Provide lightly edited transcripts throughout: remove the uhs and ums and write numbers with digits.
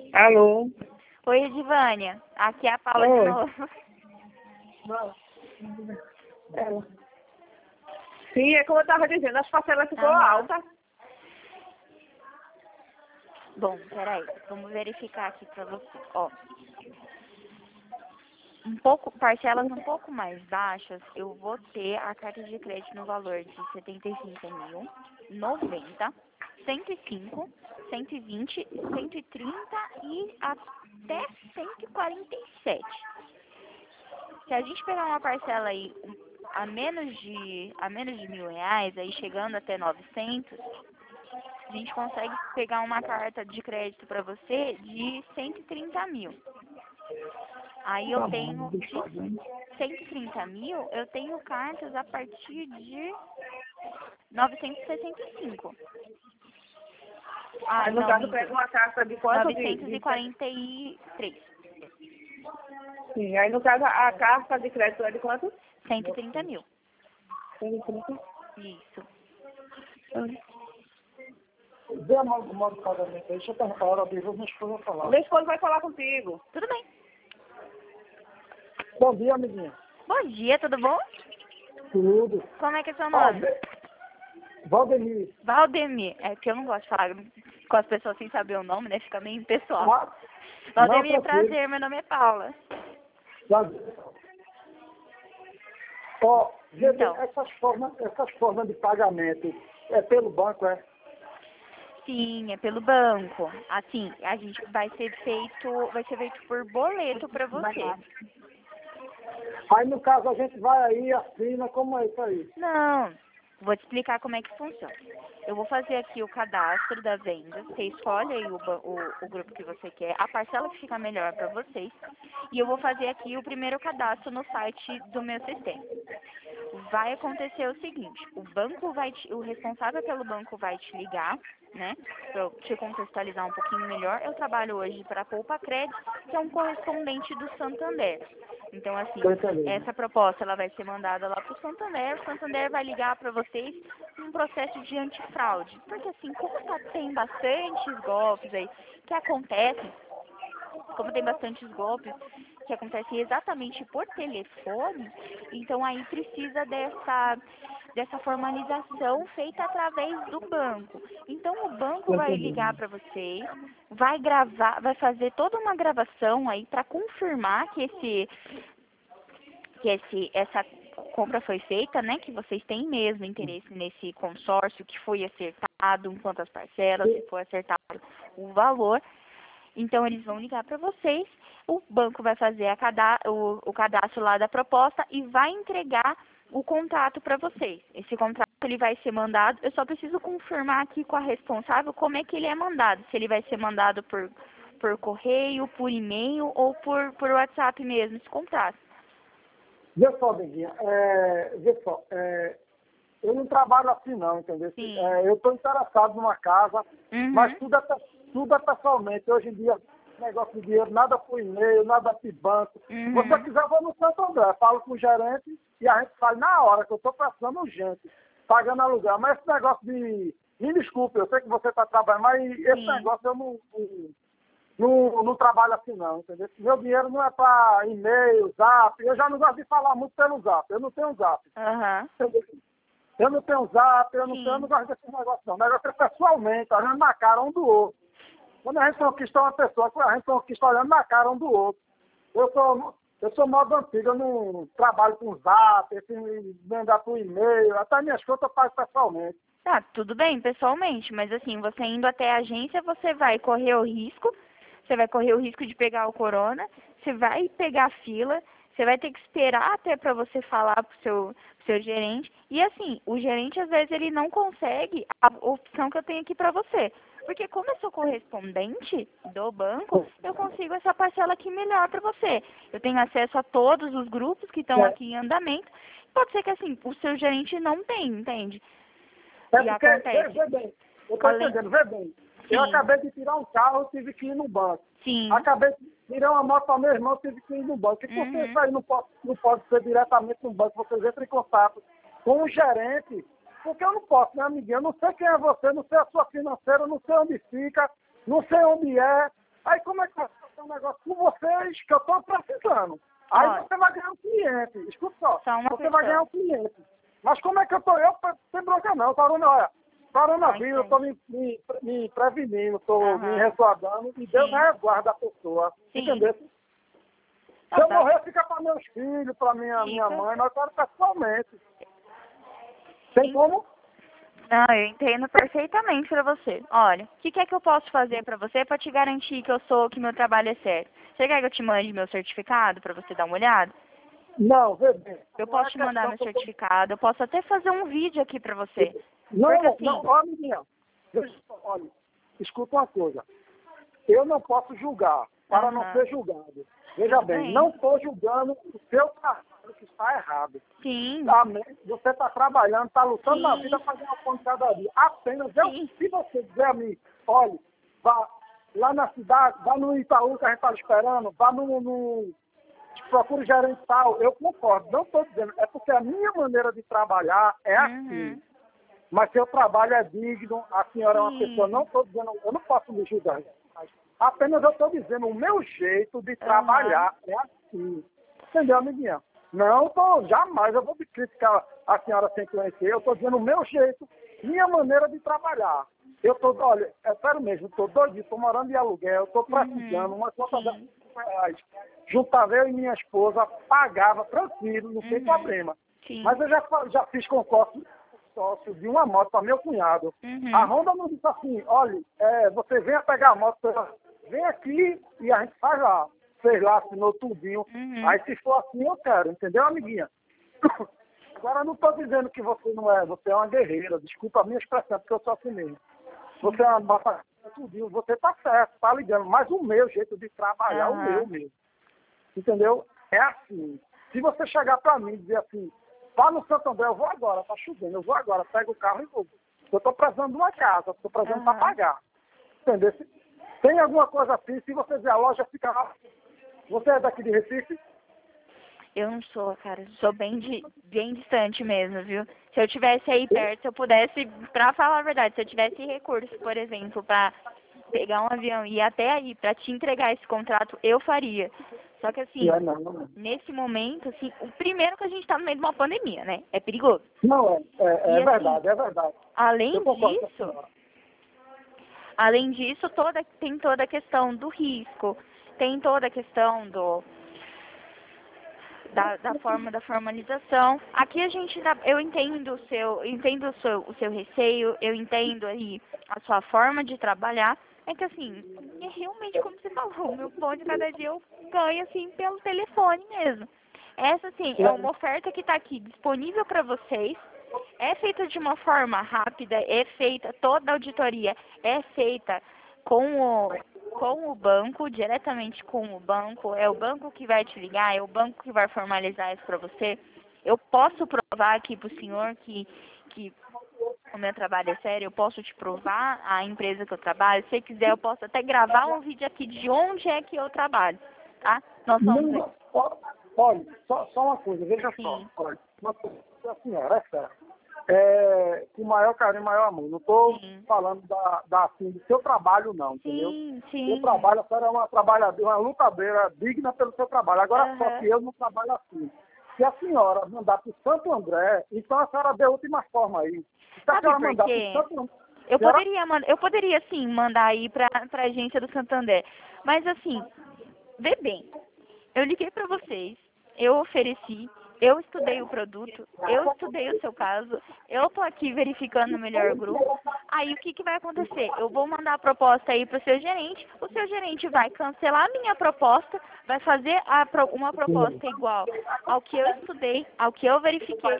Alô? Oi, Edivânia. Aqui é a Paula Oi. de novo. Ela. Sim, é como eu estava dizendo, as parcelas ficou Aham. alta. Bom, peraí. Vamos verificar aqui pra você. Ó, parcelas um pouco mais baixas, eu vou ter a carta de crédito no valor de 75 mil, 90, 105, 120, 130 e até 147. Se a gente pegar uma parcela aí a menos de R$ 1.000, aí chegando até 900, a gente consegue pegar uma carta de crédito para você de 130 mil. Aí eu tenho de 130 mil, eu tenho cartas a partir de 965. Aí no Não, caso minto. pega uma carta de quanto? 943. Sim, aí no caso a carta de crédito é de quanto? 130 mil. 130. Isso. Vê a modo de pagamento aí, deixa eu perguntar a hora de minha esposa falar. Meu esposo vai falar contigo. Tudo bem. Bom dia, amiguinha. Bom dia, tudo bom? Tudo. Como é que é seu nome? Valdemir. Valdemir. É que eu não gosto de falar com as pessoas sem saber o nome, né? Fica meio impessoal. Ah, Valdemir, não, tranquilo. prazer. Meu nome é Paula. Ó, Então. essas formas de pagamento é pelo banco, é? Sim, é pelo banco. Assim, a gente vai ser feito por boleto para você. Aí no caso a gente vai aí, assina, como é isso aí? Não, vou te explicar como é que funciona. Eu vou fazer aqui o cadastro da venda. Você escolhe aí o grupo que você quer, a parcela que fica melhor para vocês. E eu vou fazer aqui o primeiro cadastro no site do meu sistema. Vai acontecer o seguinte, o responsável pelo banco vai te ligar, né? Para eu te contextualizar um pouquinho melhor, eu trabalho hoje para a Poupa Crédito, que é um correspondente do Santander. Então, assim, essa proposta ela vai ser mandada lá para o Santander vai ligar para vocês num processo de antifraude. Porque, assim, tem bastantes golpes aí que acontecem, como tem bastantes golpes que acontecem exatamente por telefone, então aí precisa dessa formalização feita através do banco. Então o banco vai ligar para vocês, vai gravar, vai fazer toda uma gravação aí para confirmar que essa compra foi feita, né? Que vocês têm mesmo interesse nesse consórcio, que foi acertado em quantas parcelas, se foi acertado o valor. Então, eles vão ligar para vocês, o banco vai fazer o cadastro lá da proposta e vai entregar o contrato para vocês. Esse contrato ele vai ser mandado, eu só preciso confirmar aqui com a responsável como é que ele é mandado. Se ele vai ser mandado por correio, por e-mail ou por WhatsApp mesmo, esse contrato. Vê só, Beguinha, eu não trabalho assim não, entendeu? Eu estou interessado numa casa, mas tudo é pessoalmente. Hoje em dia, negócio de dinheiro, nada por e-mail, nada por banco. Se você quiser, eu vou no Santo André, falo com o gerente e a gente faz na hora, que eu estou precisando urgente, pagando aluguel. Mas esse negócio de... Me desculpe, eu sei que você está trabalhando, mas esse negócio eu não trabalho assim não, entendeu? Meu dinheiro não é para e-mail, zap, eu já não gosto de falar muito pelo zap, eu não tenho zap. Entendeu? Eu não tenho zap, eu não gosto desse negócio não. O negócio é pessoalmente, olhando na cara um do outro. Quando a gente conquista uma pessoa, a gente conquista olhando na cara um do outro. Eu sou modo antigo, eu não trabalho com zap, mandar por e-mail, até minhas contas eu pago pessoalmente. Tá, tudo bem, pessoalmente, mas assim, você indo até a agência, você vai correr o risco de pegar o corona, você vai pegar fila, você vai ter que esperar até para você falar pro seu gerente. E assim, o gerente às vezes ele não consegue a opção que eu tenho aqui para você. Porque como eu sou correspondente do banco, eu consigo essa parcela aqui melhor para você. Eu tenho acesso a todos os grupos que estão aqui em andamento. Pode ser que assim, o seu gerente não tem, entende? E acontece. Vê bem, eu estou entendendo, vê bem. Eu acabei de tirar um carro, eu tive que ir no banco. Acabei de tirar uma moto para meu irmão, eu tive que ir no banco. E por que isso aí não pode ser diretamente no banco? Vocês entram em contato com o gerente. Porque eu não posso, né, amiguinho? Eu não sei quem é você, não sei a sua financeira, não sei onde fica, não sei onde é. Aí como é que vai fazer um negócio com vocês que eu estou precisando? Aí Olha, você vai ganhar um cliente. Escuta só, você vai ganhar um cliente. Mas como é que eu sem bronca não, coronavírus, eu estou me prevenindo, estou me resguardando e Deus vai resguardar a pessoa. Entendeu? Se eu morrer, fica para meus filhos, para minha mãe, mas eu quero pessoalmente. Tem como? Não, eu entendo perfeitamente pra você. Olha, o que é que eu posso fazer pra você pra te garantir que meu trabalho é sério? Você quer que eu te mande meu certificado pra você dar uma olhada? Não, vê bem. Eu posso te mandar meu certificado, eu posso até fazer um vídeo aqui pra você. Não, porque, assim, não, olha, menina, olha, escuta uma coisa. Eu não posso julgar para não ser julgado. Veja bem, não estou julgando o seu trabalho que está errado. Sim. Você está trabalhando, está lutando na vida para ganhar um pão de cada dia. Apenas, se você dizer a mim, olha, vá lá na cidade, vá no Itaú que a gente está esperando, vá procure gerente tal, eu concordo. Não estou dizendo, é porque a minha maneira de trabalhar é assim. Mas seu trabalho é digno, a senhora é uma pessoa, não estou dizendo, eu não posso me julgar. Apenas eu estou dizendo, o meu jeito de trabalhar é assim. Entendeu, amiguinha? Não, jamais eu vou criticar a senhora sem conhecer. Eu estou dizendo o meu jeito, minha maneira de trabalhar. Olha, é sério mesmo, estou doidinho, estou morando em aluguel, estou precisando, uma conta de R$5. Juntava eu e minha esposa, pagava tranquilo, não tem problema. Mas eu já fiz concurso sócio de uma moto para meu cunhado. A Honda não disse assim, olha, você venha pegar a moto, vem aqui e a gente faz lá. Fez lá, assinou tudinho. Aí se for assim, eu quero, entendeu, amiguinha? Agora eu não estou dizendo que você não é, você é uma guerreira, desculpa a minha expressão, porque eu sou assim mesmo. Você é uma batalha, tudinho, você tá certo, tá ligando, mas o meu jeito de trabalhar, o meu mesmo. Entendeu? É assim. Se você chegar para mim e dizer assim, vá no Santo André, eu vou agora, tá chovendo, eu vou agora, pego o carro e vou. Eu estou precisando de uma casa, estou precisando para pagar. Entendeu? Tem alguma coisa assim, se você dizer a loja fica lá. Você é daqui de Recife? Eu não sou, cara. Sou bem distante mesmo, viu? Se eu tivesse aí perto, se eu pudesse, pra falar a verdade, se eu tivesse recurso, por exemplo, pra pegar um avião e ir até aí, pra te entregar esse contrato, eu faria. Só que assim, nesse momento, assim, o primeiro que a gente tá no meio de uma pandemia, né? É perigoso. Não, é verdade, assim, é verdade. Além disso, tem toda a questão do risco, tem toda a questão da forma da formalização. Aqui eu entendo o seu receio, eu entendo aí a sua forma de trabalhar. É que assim, é realmente como você falou, o meu pão de cada dia eu ganho assim pelo telefone mesmo. Essa assim, é uma oferta que está aqui disponível para vocês. É feita de uma forma rápida, é feita, toda a auditoria é feita com o banco, diretamente com o banco. É o banco que vai te ligar, é o banco que vai formalizar isso para você. Eu posso provar aqui para o senhor que o meu trabalho é sério, eu posso te provar a empresa que eu trabalho. Se quiser, eu posso até gravar um vídeo aqui de onde é que eu trabalho, tá? Nós somos... Olha, só uma coisa, veja só. Olha, uma coisa, a senhora, é sério. Com maior carinho, maior amor. Não estou falando assim, do seu trabalho, não, entendeu? Seu trabalho, a senhora é uma trabalhadora, uma lutadeira digna pelo seu trabalho. Agora, só que eu não trabalho assim. Se a senhora mandar para o Santo André, então a senhora deu a última forma aí. Se a senhora mandar para o Santo André... Eu poderia sim mandar aí para a agência do Santander. Mas assim, vê bem, eu liguei para vocês, eu ofereci, eu estudei o produto, eu estudei o seu caso, eu tô aqui verificando o melhor grupo. Aí o que vai acontecer? Eu vou mandar a proposta aí pro seu gerente, o seu gerente vai cancelar a minha proposta, vai fazer uma proposta igual ao que eu estudei, ao que eu verifiquei,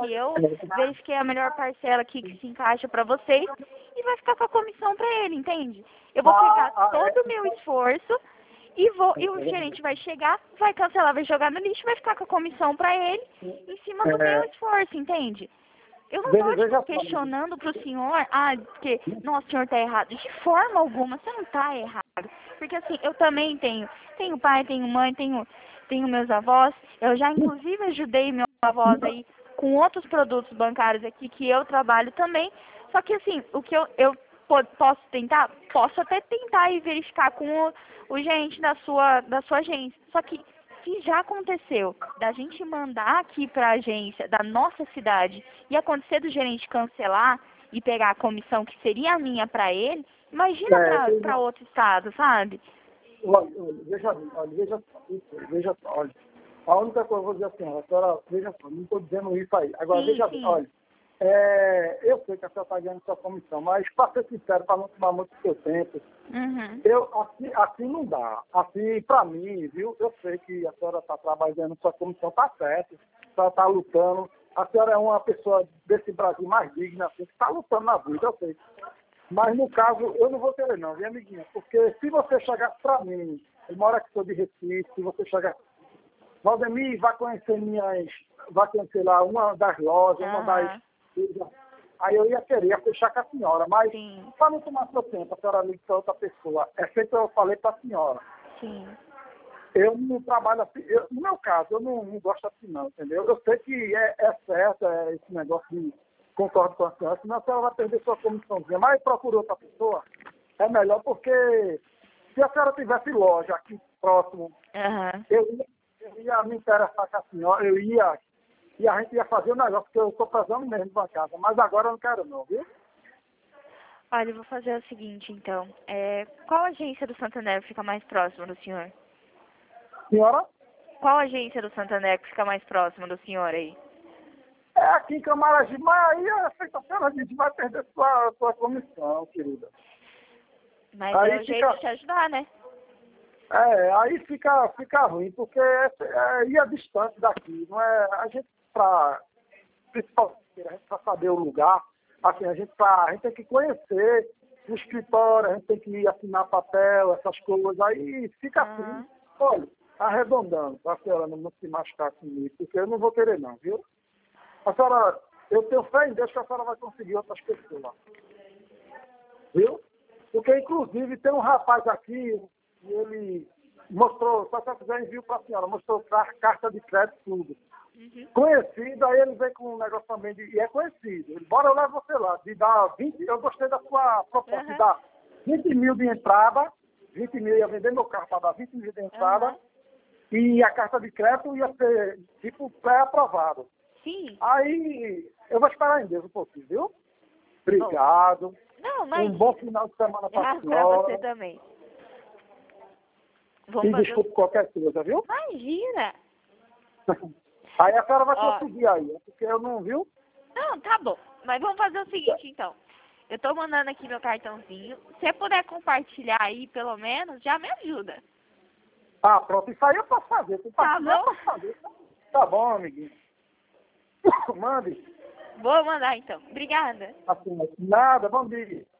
a melhor parcela aqui que se encaixa para vocês e vai ficar com a comissão para ele, entende? Eu vou pegar todo o meu esforço e o gerente vai chegar, vai cancelar, vai jogar no lixo, vai ficar com a comissão para ele em cima do meu esforço, entende? Eu não estou questionando para o senhor, porque, nossa, o senhor está errado. De forma alguma, você não está errado. Porque assim, eu também tenho pai, tenho mãe, tenho meus avós. Eu já, inclusive, ajudei meus avós aí com outros produtos bancários aqui que eu trabalho também. Só que assim, o que eu posso tentar? Posso até tentar e verificar com o gerente da sua agência. Só que se já aconteceu da gente mandar aqui para a agência da nossa cidade e acontecer do gerente cancelar e pegar a comissão que seria a minha para ele, imagina para outro estado, sabe? Olha, veja só, olha. A única coisa que eu vou dizer assim, a senhora, veja só, não estou dizendo isso aí. Agora, Sim, veja, sim. olha, eu sei que a senhora está ganhando sua comissão, mas para ser sincero, para não tomar muito seu tempo, assim não dá. Assim, para mim, viu, eu sei que a senhora está trabalhando, sua comissão está certa, a senhora está lutando, a senhora é uma pessoa desse Brasil mais digna, assim, que está lutando na vida, eu sei. Mas, no caso, eu não vou querer não, viu, amiguinha? Porque se você chegar para mim, eu moro aqui, sou de Recife, se você chegar... Valdemir, vai conhecer lá uma das lojas, uma das... Aí eu ia fechar com a senhora, mas para não tomar seu tempo, a senhora liga para outra pessoa. É feito, eu falei para a senhora. Sim. Eu não trabalho assim, no meu caso, eu não gosto assim não, entendeu? Eu sei que é certo esse negócio de concordo com a senhora, senão a senhora vai perder sua comissãozinha, mas procure outra pessoa, é melhor porque se a senhora tivesse loja aqui próximo, eu ia me interessar com a senhora, e a gente ia fazer o negócio, porque eu estou precisando mesmo de uma casa, mas agora eu não quero não, viu? Olha, eu vou fazer o seguinte, então. Qual agência do Santander fica mais próximo do senhor? Senhora? Qual agência do Santander que fica mais próximo do senhor aí? É aqui em Camaragibe, mas aí a gente vai perder sua comissão, querida. Mas é o jeito de te ajudar, né? Aí fica ruim, porque ia distante daqui, não é? A gente principalmente, a gente para saber o lugar, assim, a gente tem que conhecer o escritório, a gente tem que assinar papel, essas coisas, aí fica assim, olha, arredondando, para a senhora não se machucar comigo, porque eu não vou querer não, viu? A senhora, eu tenho fé em Deus que a senhora vai conseguir outras pessoas, viu? Porque, inclusive, tem um rapaz aqui, e ele mostrou, se a senhora quiser envio para a senhora, mostrou carta de crédito, tudo. Conhecido, aí ele vem com um negócio também, e é conhecido. Ele, bora eu levo você lá, de dar 20, eu gostei da sua proposta, de dar 20 mil de entrada, 20 mil ia vender meu carro para dar 20 mil de entrada, e a carta de crédito ia ser, tipo, pré-aprovado. Sim. Aí, eu vou esperar em Deus um pouquinho, viu? Obrigado. Não, mas... Um bom final de semana para a senhora. Para você também. E desculpe qualquer coisa, viu? Imagina. Aí a senhora vai conseguir aí, porque eu não, viu? Não, tá bom. Mas vamos fazer o seguinte, então. Eu tô mandando aqui meu cartãozinho. Se você puder compartilhar aí, pelo menos, já me ajuda. Ah, pronto. Isso aí eu posso fazer. Tá bom? Eu posso fazer. Tá bom, amiguinho. Mande. Vou mandar, então. Obrigada. Assim, nada, bom dia.